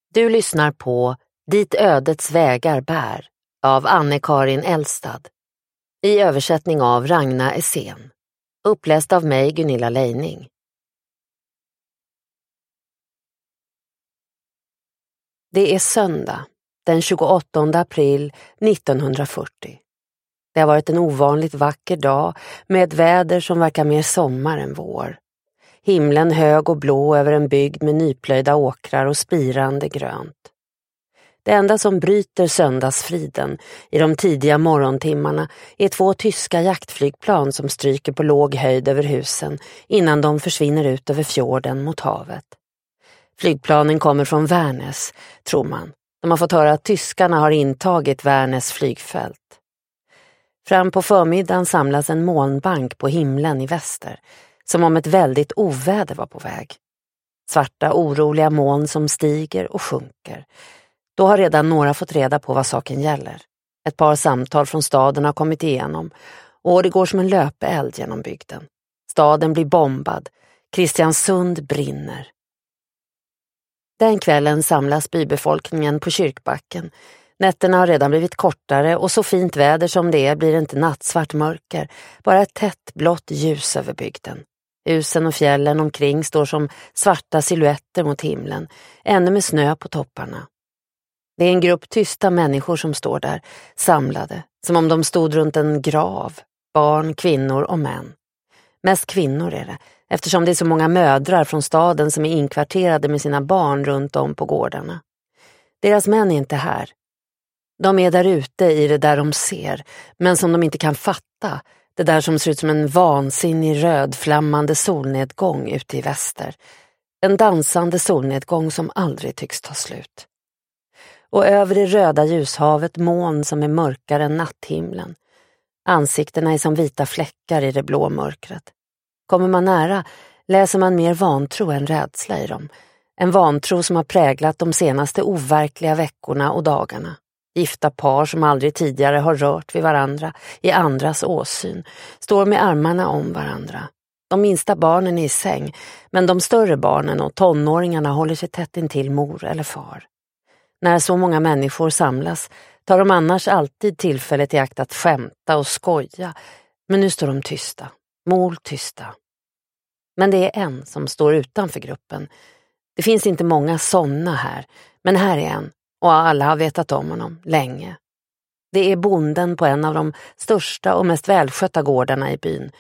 Du lyssnar på Dit ödets vägar bär av Anne-Karin Elstad. I översättning av Ragna Essén. Uppläst av mig, Gunilla Leining. Det är söndag, den 28 april 1940. Det har varit en ovanligt vacker dag med ett väder som verkar mer sommar än vår. Himlen hög och blå över en bygd med nyplöjda åkrar och spirande grönt. Det enda som bryter söndagsfriden i de tidiga morgontimmarna är 2 tyska jaktflygplan som stryker på låg höjd över husen innan de försvinner ut över fjorden mot havet. Flygplanen kommer från Värnäs, tror man. De har fått höra att tyskarna har intagit Värnäs flygfält. Fram på förmiddagen samlas en molnbank på himlen i väster, som om ett väldigt oväder var på väg. Svarta oroliga moln som stiger och sjunker. Då har redan några fått reda på vad saken gäller. Ett par samtal från staden har kommit igenom och det går som en löpeld genom bygden. Staden blir bombad. Kristiansund brinner. Den kvällen samlas bybefolkningen på kyrkbacken. Nätterna har redan blivit kortare och så fint väder som det är blir det inte nattsvart mörker. Bara ett tätt blått ljus över bygden. Husen och fjällen omkring står som svarta silhuetter mot himlen, ännu med snö på topparna. Det är en grupp tysta människor som står där, samlade, som om de stod runt en grav, barn, kvinnor och män. Mest kvinnor är det, eftersom det är så många mödrar från staden som är inkvarterade med sina barn runt om på gårdarna. Deras män är inte här. De är där ute i det där de ser, men som de inte kan fatta, det där som ser ut som en vansinnig rödflammande solnedgång ute i väster. En dansande solnedgång som aldrig tycks ta slut. Och över det röda ljushavet moln som är mörkare än natthimlen. Ansiktena är som vita fläckar i det blå mörkret. Kommer man nära läser man mer vantro än rädsla i dem. En vantro som har präglat de senaste overkliga veckorna och dagarna. Gifta par som aldrig tidigare har rört vid varandra i andras åsyn står med armarna om varandra. De minsta barnen är i säng, men de större barnen och tonåringarna håller sig tätt intill mor eller far. När så många människor samlas tar de annars alltid tillfället i akt att skämta och skoja, men nu står de tysta, moltysta. Men det är en som står utanför gruppen. Det finns inte många sådana här, men här är en, och alla har vetat om honom länge. Det är bonden på en av de största och mest välskötta gårdarna i byn.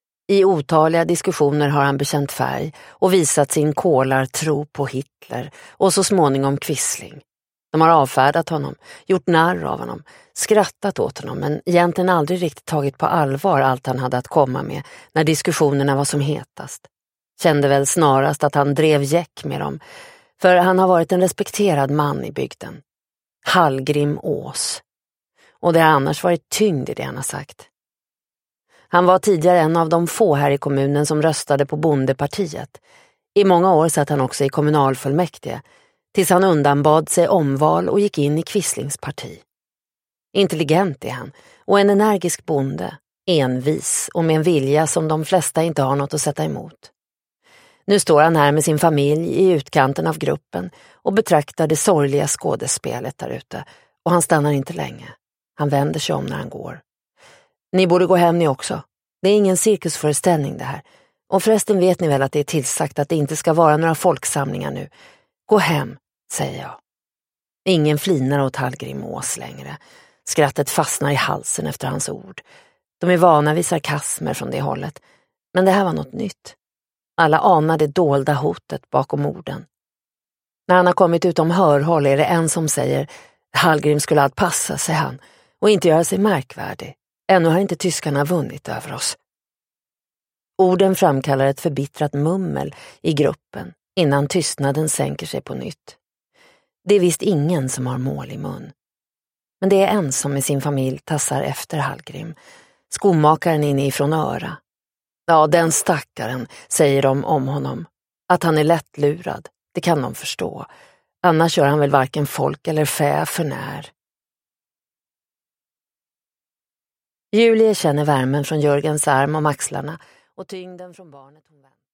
I otaliga diskussioner har han bekänt färg och visat sin kolartro på Hitler och så småningom Quisling. De har avfärdat honom, gjort narr av honom, skrattat åt honom men egentligen aldrig riktigt tagit på allvar allt han hade att komma med när diskussionerna var som hetast. Kände väl snarast att han drev gäck med dem, för han har varit en respekterad man i bygden. Hallgrim Ås. Och det har annars varit tyngd i det han har sagt. Han var tidigare en av de få här i kommunen som röstade på bondepartiet. I många år satt han också i kommunalfullmäktige, tills han undanbad sig omval och gick in i Quislings parti. Intelligent är han och en energisk bonde, envis och med en vilja som de flesta inte har något att sätta emot. Nu står han här med sin familj i utkanten av gruppen och betraktar det sorgliga skådespelet där ute, och han stannar inte länge. Han vänder sig om när han går. Ni borde gå hem ni också. Det är ingen cirkusföreställning det här. Och förresten vet ni väl att det är tillsagt att det inte ska vara några folksamlingar nu. Gå hem, säger jag. Ingen flinar åt Hallgrim Ås längre. Skrattet fastnar i halsen efter hans ord. De är vana vid sarkasmer från det hållet. Men det här var något nytt. Alla anar det dolda hotet bakom orden. När han har kommit utom hörhåll är det en som säger: Hallgrim skulle allt passa, säger han, och inte göra sig märkvärdig. Ännu har inte tyskarna vunnit över oss. Orden framkallar ett förbittrat mummel i gruppen innan tystnaden sänker sig på nytt. Det är visst ingen som har mål i mun. Men det är en som med sin familj tassar efter Hallgrim. Skomakaren inifrån Öra. Ja, den stackaren, säger de om honom. Att han är lättlurad, det kan de förstå. Annars gör han väl varken folk eller fä för när. Julie känner värmen från Jörgens arm om axlarna och tyngden från barnet hon väntar.